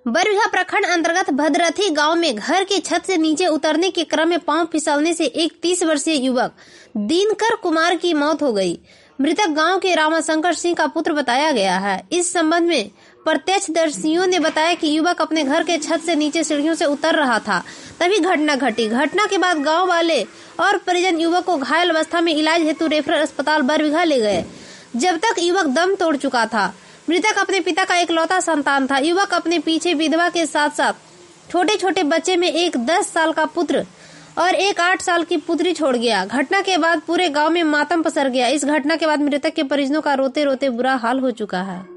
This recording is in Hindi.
बरबीघा प्रखंड अंतर्गत भद्रथी गांव में घर की छत से नीचे उतरने के क्रम में पांव फिसलने से एक 30 वर्षीय युवक दिनकर कुमार की मौत हो गई। मृतक गांव के रामाशंकर सिंह का पुत्र बताया गया है। इस संबंध में प्रत्यक्षदर्शियों ने बताया कि युवक अपने घर के छत से नीचे सीढ़ियों से उतर रहा था, तभी घटना घटी। घटना के बाद गाँव वाले और परिजन युवक को घायल अवस्था में इलाज हेतु रेफरल अस्पताल बरबीघा ले गए, जब तक युवक दम तोड़ चुका था। मृतक अपने पिता का इकलौता संतान था। युवक अपने पीछे विधवा के साथ साथ छोटे छोटे बच्चे में एक 10 साल का पुत्र और एक 8 साल की पुत्री छोड़ गया। घटना के बाद पूरे गांव में मातम पसर गया। इस घटना के बाद मृतक के परिजनों का रोते रोते बुरा हाल हो चुका है।